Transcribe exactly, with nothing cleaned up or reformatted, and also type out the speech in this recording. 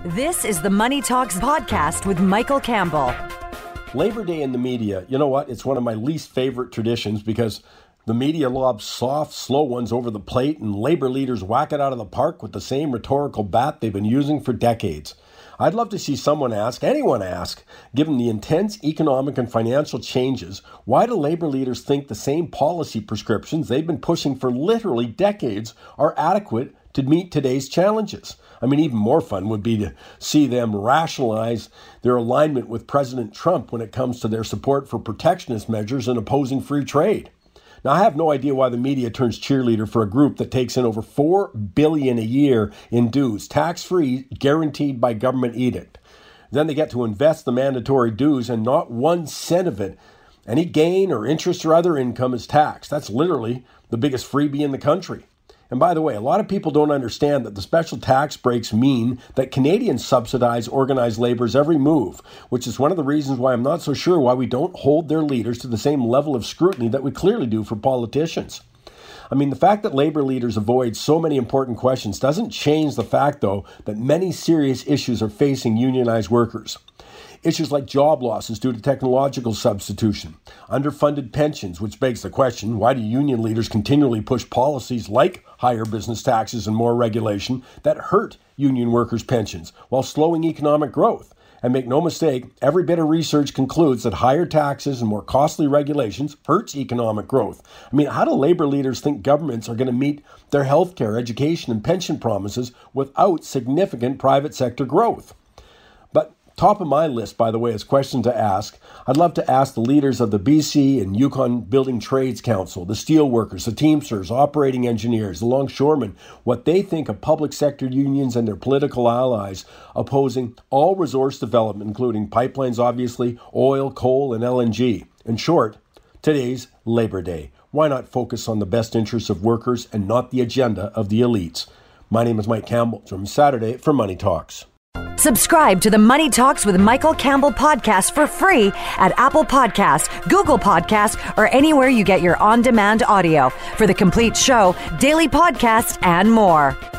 This is the Money Talks podcast with Michael Campbell. Labor Day in the media, you know what? It's one of my least favorite traditions because the media lobs soft, slow ones over the plate and labor leaders whack it out of the park with the same rhetorical bat they've been using for decades. I'd love to see someone ask, anyone ask, given the intense economic and financial changes, why do labor leaders think the same policy prescriptions they've been pushing for literally decades are adequate to meet today's challenges? I mean, even more fun would be to see them rationalize their alignment with President Trump when it comes to their support for protectionist measures and opposing free trade. Now, I have no idea why the media turns cheerleader for a group that takes in over four billion dollars a year in dues, tax-free, guaranteed by government edict. Then they get to invest the mandatory dues and not one cent of it, any gain or interest or other income is taxed. That's literally the biggest freebie in the country. And by the way, a lot of people don't understand that the special tax breaks mean that Canadians subsidize organized labor's every move, which is one of the reasons why I'm not so sure why we don't hold their leaders to the same level of scrutiny that we clearly do for politicians. I mean, the fact that labor leaders avoid so many important questions doesn't change the fact, though, that many serious issues are facing unionized workers. Issues like job losses due to technological substitution, underfunded pensions, which begs the question, why do union leaders continually push policies like higher business taxes and more regulation that hurt union workers' pensions while slowing economic growth? And make no mistake, every bit of research concludes that higher taxes and more costly regulations hurts economic growth. I mean, how do labor leaders think governments are going to meet their healthcare, education, and pension promises without significant private sector growth? But top of my list, by the way, is questions to ask. I'd love to ask the leaders of the B C and Yukon Building Trades Council, the steelworkers, the Teamsters, operating engineers, the longshoremen, what they think of public sector unions and their political allies opposing all resource development, including pipelines, obviously, oil, coal, and L N G. In short, today's Labor Day. Why not focus on the best interests of workers and not the agenda of the elites? My name is Mike Campbell. From Saturday for Money Talks. Subscribe to the Money Talks with Michael Campbell podcast for free at Apple Podcasts, Google Podcasts, or anywhere you get your on-demand audio. For the complete show, daily podcasts, and more.